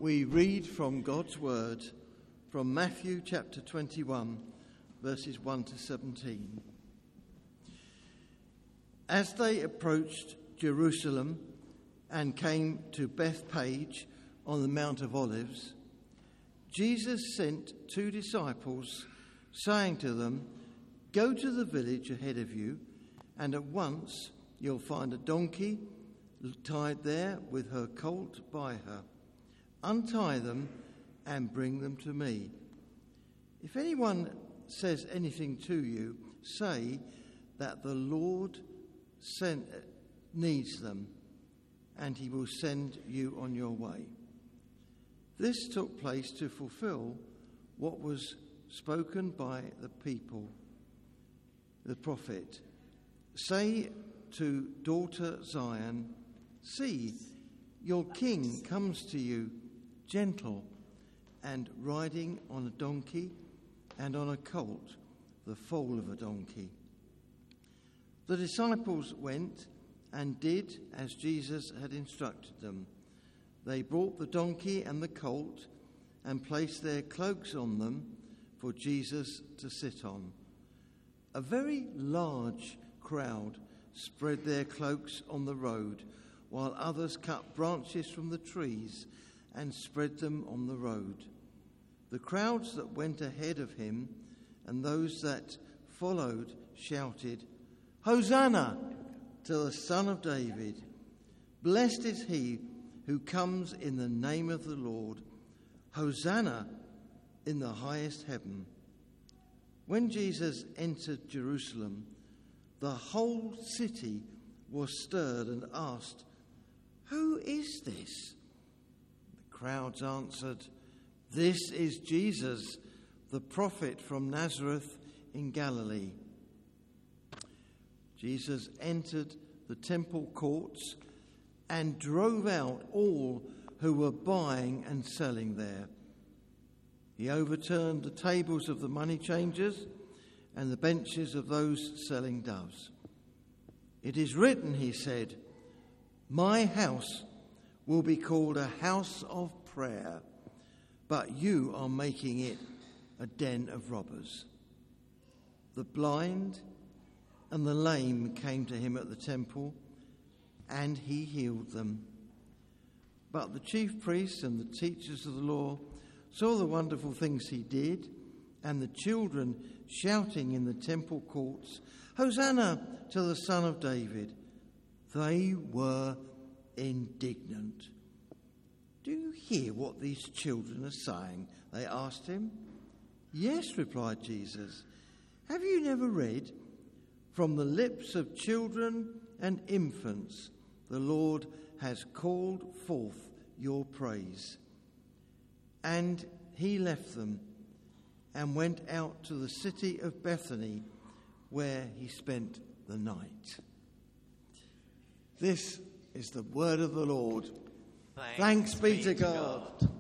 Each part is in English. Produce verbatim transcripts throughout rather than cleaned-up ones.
We read from God's word from Matthew chapter twenty-one, verses one to seventeen. As they approached Jerusalem and came to Bethphage on the Mount of Olives, Jesus sent two disciples, saying to them, "Go to the village ahead of you, and at once you'll find a donkey tied there with her colt by her. Untie them and bring them to me. If anyone says anything to you, say that the Lord sent, needs them, and he will send you on your way." This took place to fulfill what was spoken by the people, the prophet. "Say to daughter Zion, see, your king comes to you, gentle and riding on a donkey and on a colt, the foal of a donkey." The disciples went and did as Jesus had instructed them. They brought the donkey and the colt and placed their cloaks on them for Jesus to sit on. A very large crowd spread their cloaks on the road, while others cut branches from the trees and spread them on the road. The crowds that went ahead of him and those that followed shouted, "Hosanna to the Son of David! Blessed is he who comes in the name of the Lord! Hosanna in the highest heaven!" When Jesus entered Jerusalem, the whole city was stirred and asked, "Who is this?" The crowds answered, "This is Jesus, the prophet from Nazareth in Galilee." Jesus entered the temple courts and drove out all who were buying and selling there. He overturned the tables of the money changers and the benches of those selling doves. "It is written," he said, "My house will be called a house of prayer, but you are making it a den of robbers." The blind and the lame came to him at the temple, and he healed them. But the chief priests and the teachers of the law saw the wonderful things he did, and the children shouting in the temple courts, "Hosanna to the Son of David." They were indignant. "Do you hear what these children are saying?" they asked him. "Yes," replied Jesus. "Have you never read, 'From the lips of children and infants, the Lord has called forth your praise'?" And he left them and went out to the city of Bethany, where he spent the night. This is the word of the Lord. Thanks, Thanks be, be to God. God.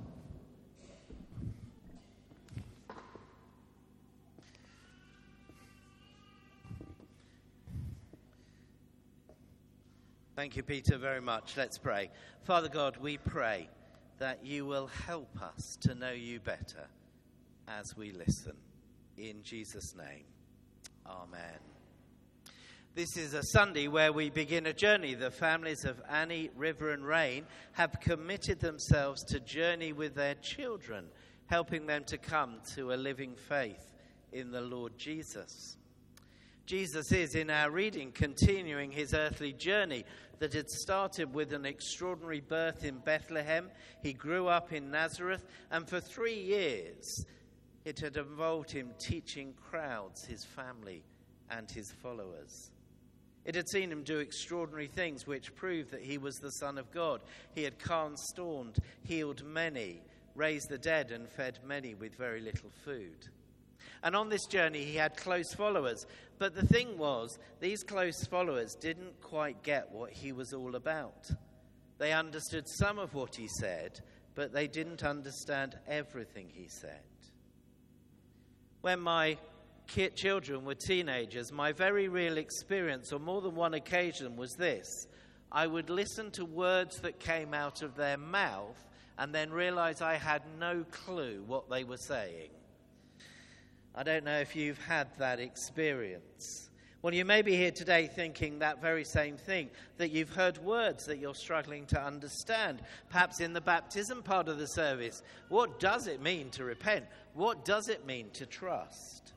Thank you, Peter, very much. Let's pray. Father God, we pray that you will help us to know you better as we listen. In Jesus' name, amen. This is a Sunday where we begin a journey. The families of Annie, River and Rain have committed themselves to journey with their children, helping them to come to a living faith in the Lord Jesus. Jesus is, in our reading, continuing his earthly journey that had started with an extraordinary birth in Bethlehem. He grew up in Nazareth, and for three years it had involved him teaching crowds, his family and his followers. It had seen him do extraordinary things which proved that he was the Son of God. He had calmed storms, healed many, raised the dead and fed many with very little food. And on this journey he had close followers. But the thing was, these close followers didn't quite get what he was all about. They understood some of what he said, but they didn't understand everything he said. When my children were teenagers, my very real experience on more than one occasion was this. I would listen to words that came out of their mouth and then realize I had no clue what they were saying. I don't know if you've had that experience. Well, you may be here today thinking that very same thing, that you've heard words that you're struggling to understand. Perhaps in the baptism part of the service, what does it mean to repent? What does it mean to trust?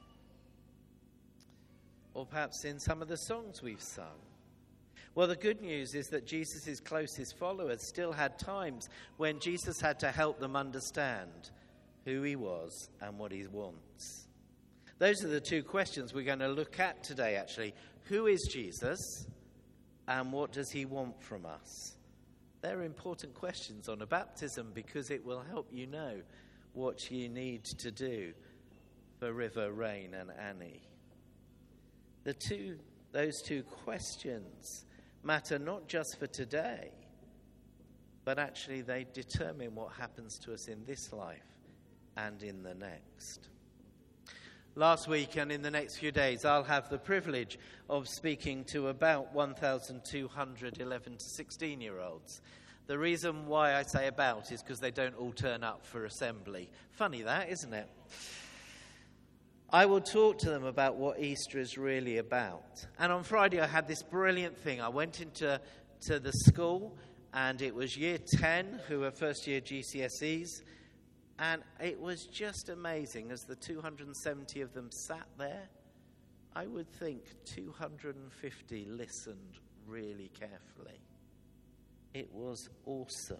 Or perhaps in some of the songs we've sung. Well, the good news is that Jesus' closest followers still had times when Jesus had to help them understand who he was and what he wants. Those are the two questions we're going to look at today, actually. Who is Jesus, and what does he want from us? They're important questions on a baptism because it will help you know what you need to do for River, Rain, and Annie. The two, those two questions matter not just for today, but actually they determine what happens to us in this life and in the next. Last week and in the next few days, I'll have the privilege of speaking to about one thousand two hundred eleven to sixteen-year-olds. The reason why I say about is because they don't all turn up for assembly. Funny that, isn't it? I will talk to them about what Easter is really about. And on Friday, I had this brilliant thing. I went into to the school, and it was year ten, who were first-year G C S Es. And it was just amazing. As the two hundred seventy of them sat there, I would think two hundred fifty listened really carefully. It was awesome.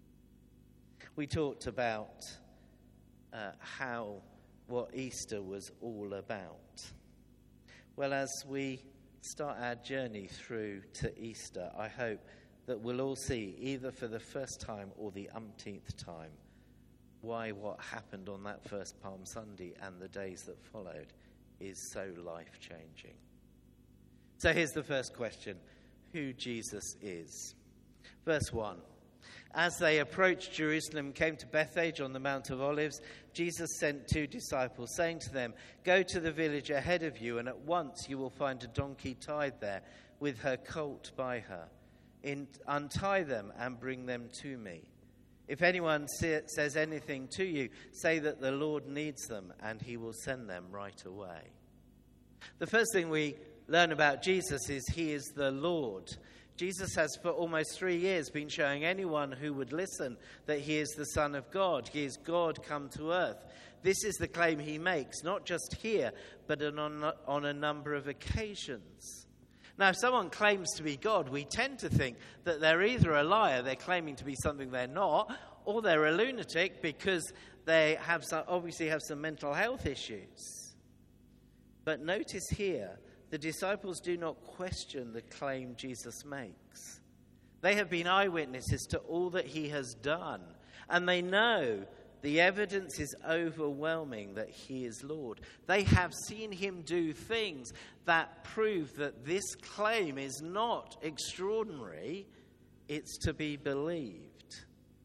We talked about uh, how, what Easter was all about. Well, as we start our journey through to Easter, I hope that we'll all see, either for the first time or the umpteenth time, why what happened on that first Palm Sunday and the days that followed is so life-changing. So here's the first question: who Jesus is. Verse one. As they approached Jerusalem, came to Bethphage on the Mount of Olives, Jesus sent two disciples, saying to them, "Go to the village ahead of you, and at once you will find a donkey tied there, with her colt by her. In, untie them and bring them to me. If anyone says anything to you, say that the Lord needs them, and he will send them right away." The first thing we learn about Jesus is he is the Lord. Jesus has for almost three years been showing anyone who would listen that he is the Son of God. He is God come to earth. This is the claim he makes, not just here, but on, on a number of occasions. Now, if someone claims to be God, we tend to think that they're either a liar, they're claiming to be something they're not, or they're a lunatic because they have some, obviously have some mental health issues. But notice here, the disciples do not question the claim Jesus makes. They have been eyewitnesses to all that he has done, and they know the evidence is overwhelming that he is Lord. They have seen him do things that prove that this claim is not extraordinary, it's to be believed.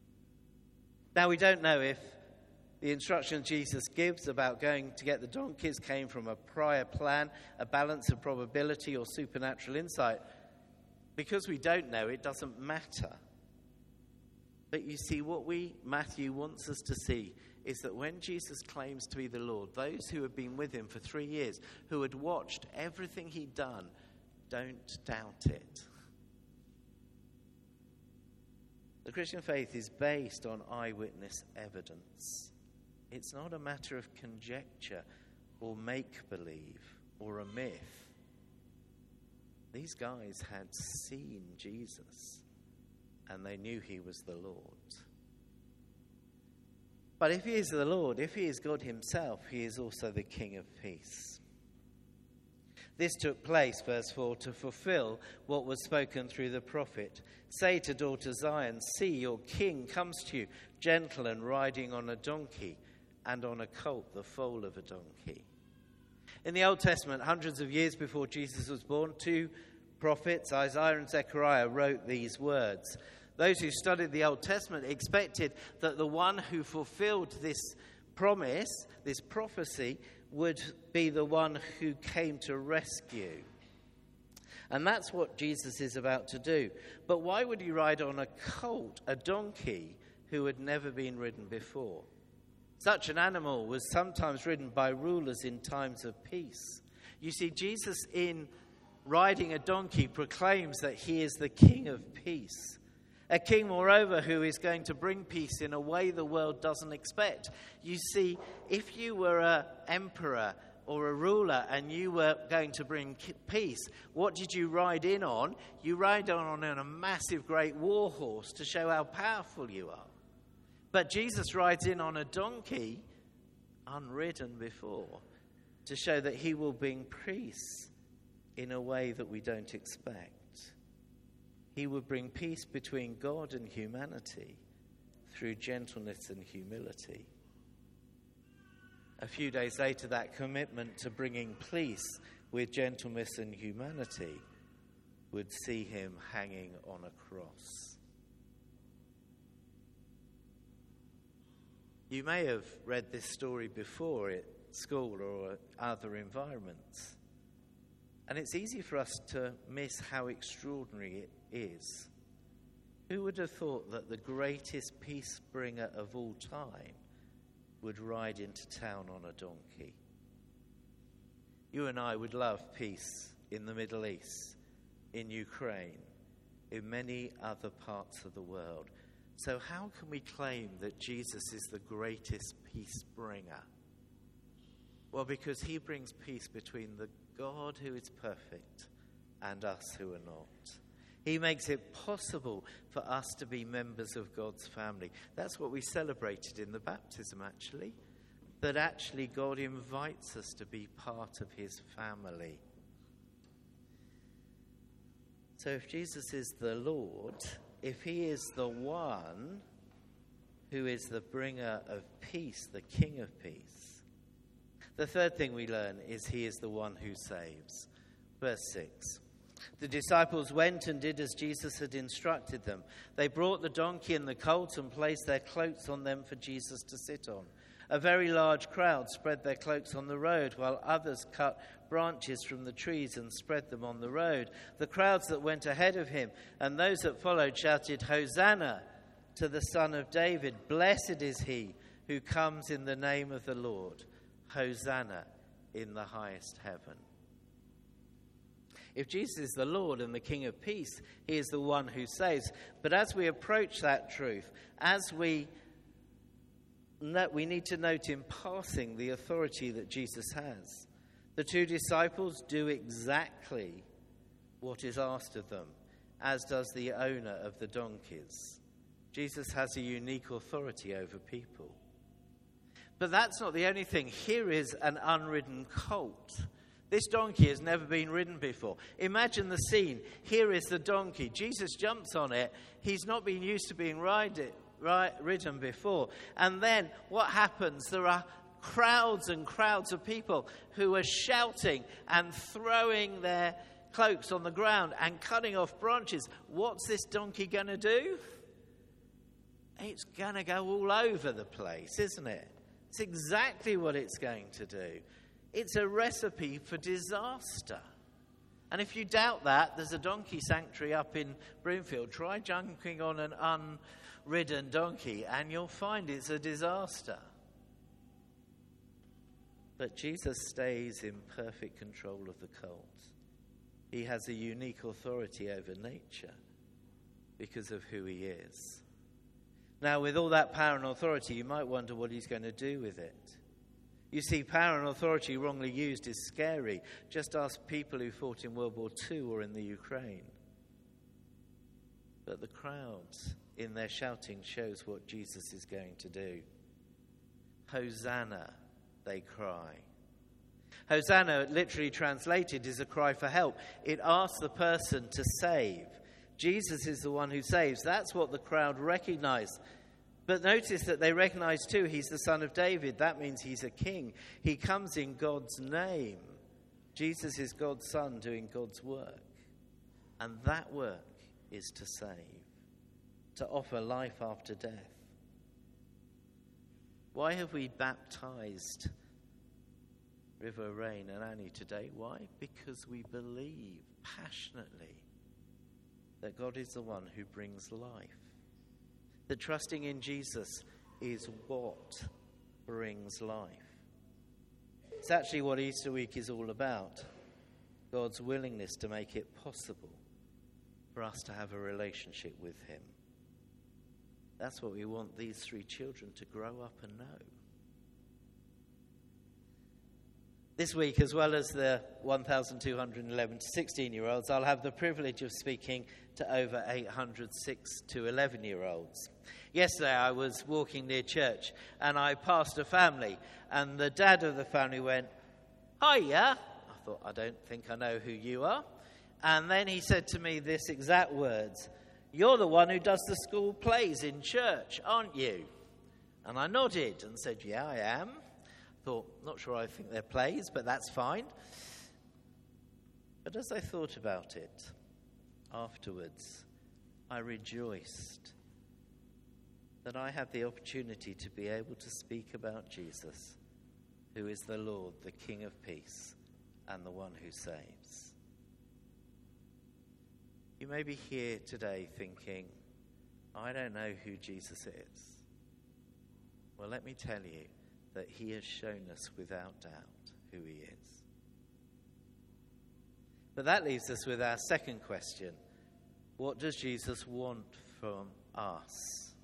Now, we don't know if the instructions Jesus gives about going to get the donkeys came from a prior plan, a balance of probability, or supernatural insight. Because we don't know, it doesn't matter. But you see, what we Matthew wants us to see is that when Jesus claims to be the Lord, those who have been with him for three years, who had watched everything he'd done, don't doubt it. The Christian faith is based on eyewitness evidence. It's not a matter of conjecture or make-believe or a myth. These guys had seen Jesus, and they knew he was the Lord. But if he is the Lord, if he is God himself, he is also the King of peace. This took place, verse four, to fulfill what was spoken through the prophet. "Say to daughter Zion, see, your king comes to you, gentle and riding on a donkey, and on a colt, the foal of a donkey." In the Old Testament, hundreds of years before Jesus was born, two prophets, Isaiah and Zechariah, wrote these words. Those who studied the Old Testament expected that the one who fulfilled this promise, this prophecy, would be the one who came to rescue. And that's what Jesus is about to do. But why would he ride on a colt, a donkey, who had never been ridden before. Such an animal was sometimes ridden by rulers in times of peace. You see, Jesus, in riding a donkey, proclaims that he is the King of peace. A king, moreover, who is going to bring peace in a way the world doesn't expect. You see, if you were an emperor or a ruler and you were going to bring peace, what did you ride in on? You ride on on a massive, great war horse to show how powerful you are. But Jesus rides in on a donkey, unridden before, to show that he will bring peace in a way that we don't expect. He would bring peace between God and humanity through gentleness and humility. A few days later, that commitment to bringing peace with gentleness and humanity would see him hanging on a cross. You may have read this story before at school or other environments. And it's easy for us to miss how extraordinary it is. Who would have thought that the greatest peace bringer of all time would ride into town on a donkey? You and I would love peace in the Middle East, in Ukraine, in many other parts of the world. So how can we claim that Jesus is the greatest peace bringer? Well, because he brings peace between the God who is perfect and us who are not. He makes it possible for us to be members of God's family. That's what we celebrated in the baptism, actually. That actually God invites us to be part of his family. So if Jesus is the Lord, if he is the one who is the bringer of peace, the King of peace, the third thing we learn is he is the one who saves. Verse six. The disciples went and did as Jesus had instructed them. They brought the donkey and the colt and placed their cloaks on them for Jesus to sit on. A very large crowd spread their cloaks on the road, while others cut branches from the trees and spread them on the road. The crowds that went ahead of him and those that followed shouted, "Hosanna to the Son of David. Blessed is he who comes in the name of the Lord. Hosanna in the highest heaven." If Jesus is the Lord and the King of peace, he is the one who saves. But as we approach that truth, as we we need to note in passing the authority that Jesus has. The two disciples do exactly what is asked of them, as does the owner of the donkeys. Jesus has a unique authority over people. But that's not the only thing. Here is an unridden colt. This donkey has never been ridden before. Imagine the scene. Here is the donkey. Jesus jumps on it. He's not been used to being ride, ride, ridden before. And then what happens? There are crowds and crowds of people who are shouting and throwing their cloaks on the ground and cutting off branches. What's this donkey going to do? It's going to go all over the place, isn't it? It's exactly what it's going to do. It's a recipe for disaster. And if you doubt that, there's a donkey sanctuary up in Broomfield. Try jumping on an unridden donkey and you'll find it's a disaster. But Jesus stays in perfect control of the colt. He has a unique authority over nature because of who he is. Now, with all that power and authority, you might wonder what he's going to do with it. You see, power and authority wrongly used is scary. Just ask people who fought in World War Two or in the Ukraine. But the crowds in their shouting shows what Jesus is going to do. Hosanna, they cry. Hosanna, literally translated, is a cry for help. It asks the person to save. Jesus is the one who saves. That's what the crowd recognized. But notice that they recognize too he's the Son of David. That means he's a king. He comes in God's name. Jesus is God's Son doing God's work. And that work is to save, to offer life after death. Why have we baptized River, Rain and Annie today? Why? Because we believe passionately that God is the one who brings life. that trusting in Jesus is what brings life. It's actually what Easter week is all about. God's willingness to make it possible for us to have a relationship with him. That's what we want these three children to grow up and know. This week, as well as the one thousand two hundred eleven to sixteen-year-olds, I'll have the privilege of speaking to over eight hundred six to eleven-year-olds. Yesterday, I was walking near church, and I passed a family, and the dad of the family went, "Hiya." I thought, I don't think I know who you are. And then he said to me this exact words, "You're the one who does the school plays in church, aren't you?" And I nodded and said, "Yeah, I am." Thought, not sure I think they're plays, but that's fine. But as I thought about it afterwards, I rejoiced that I had the opportunity to be able to speak about Jesus, who is the Lord, the King of Peace, and the one who saves. You may be here today thinking, I don't know who Jesus is. Well, let me tell you that he has shown us without doubt who he is. But that leaves us with our second question. What does Jesus want from us?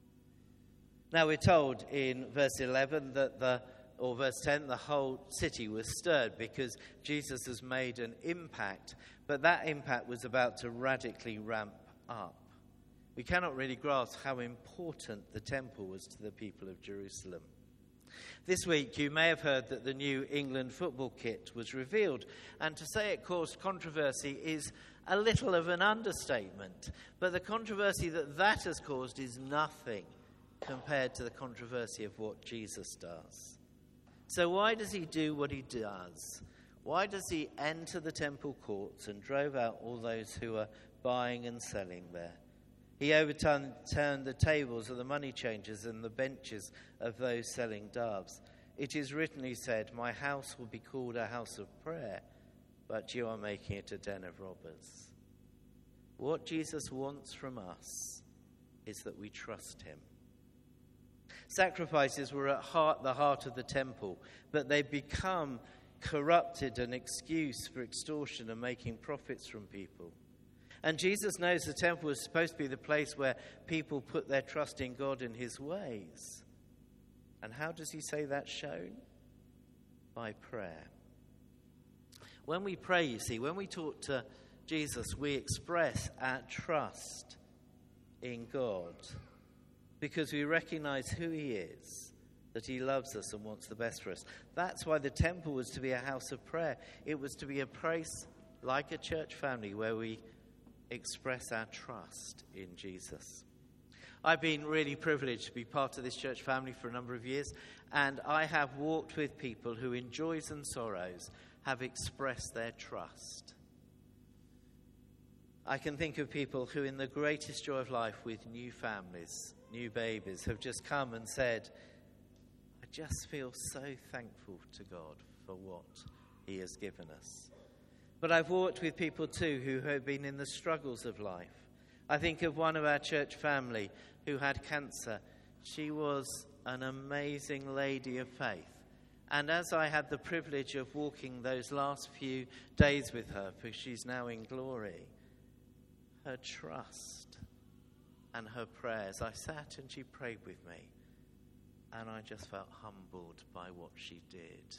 Now we're told in verse eleven that the, or verse ten, the whole city was stirred because Jesus has made an impact, but that impact was about to radically ramp up. We cannot really grasp how important the temple was to the people of Jerusalem. This week, you may have heard that the new England football kit was revealed, and to say it caused controversy is a little of an understatement. But the controversy that that has caused is nothing compared to the controversy of what Jesus does. So why does he do what he does? Why does he enter the temple courts and drove out all those who are buying and selling there? He overturned turned the tables of the money changers and the benches of those selling doves. It is written, he said, "My house will be called a house of prayer, but you are making it a den of robbers." What Jesus wants from us is that we trust him. Sacrifices were at heart the heart of the temple, but they become corrupted, an excuse for extortion and making profits from people. And Jesus knows the temple is supposed to be the place where people put their trust in God and his ways. And how does he say that's shown? By prayer. When we pray, you see, when we talk to Jesus, we express our trust in God because we recognize who he is, that he loves us and wants the best for us. That's why the temple was to be a house of prayer. It was to be a place like a church family where we express our trust in Jesus. I've been really privileged to be part of this church family for a number of years, and I have walked with people who in joys and sorrows have expressed their trust. I can think of people who in the greatest joy of life with new families, new babies, have just come and said, "I just feel so thankful to God for what he has given us." But I've walked with people too who have been in the struggles of life. I think of one of our church family who had cancer. She was an amazing lady of faith. And as I had the privilege of walking those last few days with her, for she's now in glory, her trust and her prayers, I sat and she prayed with me, and I just felt humbled by what she did.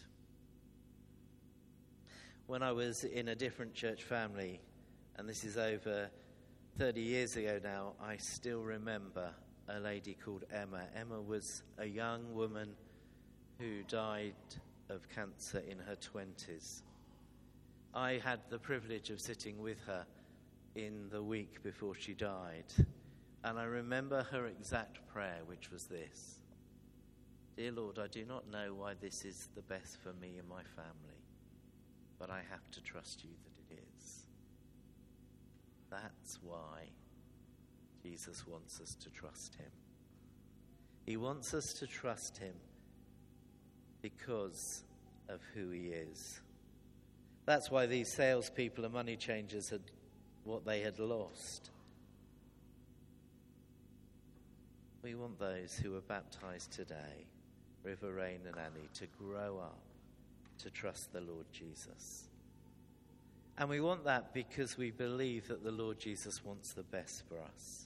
When I was in a different church family, and this is over thirty years ago now, I still remember a lady called Emma. Emma was a young woman who died of cancer in her twenties. I had the privilege of sitting with her in the week before she died, and I remember her exact prayer, which was this: "Dear Lord, I do not know why this is the best for me and my family, but I have to trust you that it is." That's why Jesus wants us to trust him. He wants us to trust him because of who he is. That's why these salespeople and money changers had what they had lost. We want those who were baptized today, River, Rain and Annie, to grow up to trust the Lord Jesus. And we want that because we believe that the Lord Jesus wants the best for us.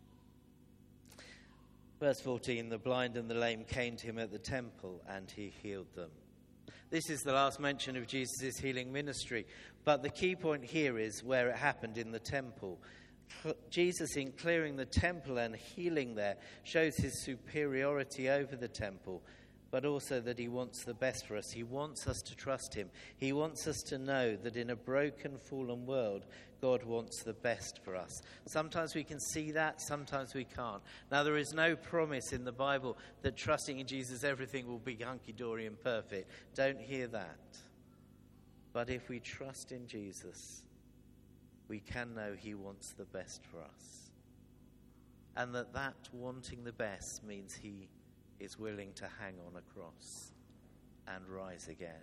Verse fourteen, the blind and the lame came to him at the temple and he healed them. This is the last mention of Jesus' healing ministry. But the key point here is where it happened, in the temple. Jesus, in clearing the temple and healing there, shows his superiority over the temple, but also that he wants the best for us. He wants us to trust him. He wants us to know that in a broken, fallen world, God wants the best for us. Sometimes we can see that, sometimes we can't. Now, there is no promise in the Bible that trusting in Jesus, everything will be hunky-dory and perfect. Don't hear that. But if we trust in Jesus, we can know he wants the best for us. And that that wanting the best means he is willing to hang on a cross and rise again.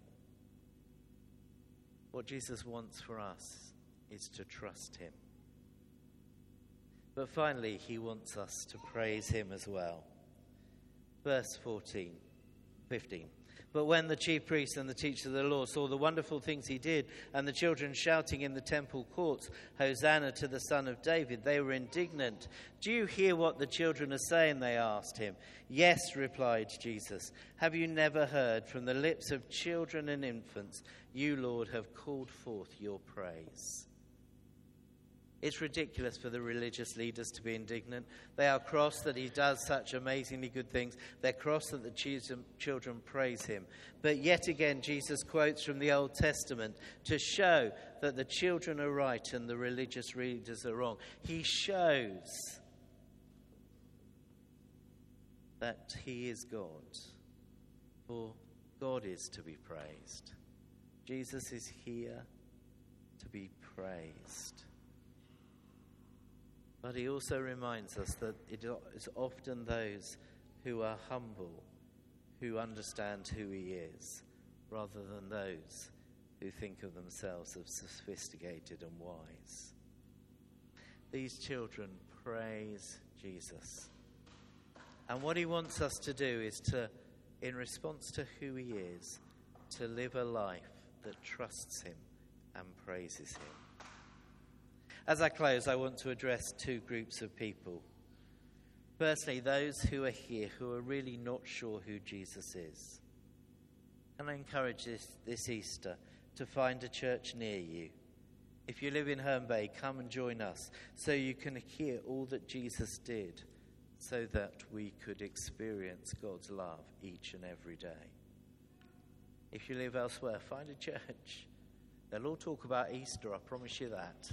What Jesus wants for us is to trust him. But finally, he wants us to praise him as well. Verse fourteen, fifteen. But when the chief priests and the teachers of the law saw the wonderful things he did, and the children shouting in the temple courts, Hosanna to the Son of David, they were indignant. Do you hear what the children are saying? They asked him. Yes, replied Jesus. Have you never heard from the lips of children and infants, you, Lord, have called forth your praise? It's ridiculous for the religious leaders to be indignant. They are cross that he does such amazingly good things. They're cross that the children praise him. But yet again, Jesus quotes from the Old Testament to show that the children are right and the religious leaders are wrong. He shows that he is God, for God is to be praised. Jesus is here to be praised. But he also reminds us that it is often those who are humble who understand who he is, rather than those who think of themselves as sophisticated and wise. These children praise Jesus. And what he wants us to do is to, in response to who he is, to live a life that trusts him and praises him. As I close, I want to address two groups of people. Firstly, those who are here who are really not sure who Jesus is. And I encourage this, this Easter to find a church near you. If you live in Herne Bay, come and join us so you can hear all that Jesus did, so that we could experience God's love each and every day. If you live elsewhere, find a church. They'll all talk about Easter, I promise you that.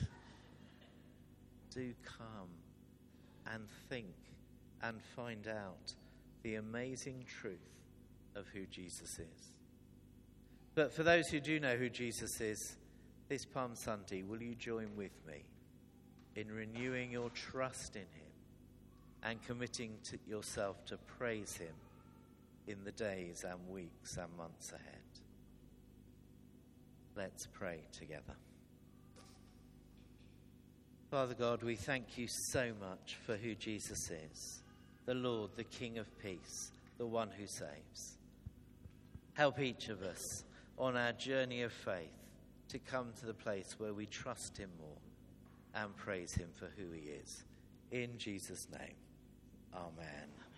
Do come and think and find out the amazing truth of who Jesus is. But for those who do know who Jesus is, this Palm Sunday, will you join with me in renewing your trust in him and committing to yourself to praise him in the days and weeks and months ahead? Let's pray together. Father God, we thank you so much for who Jesus is, the Lord, the King of peace, the one who saves. Help each of us on our journey of faith to come to the place where we trust him more and praise him for who he is. In Jesus' name, amen.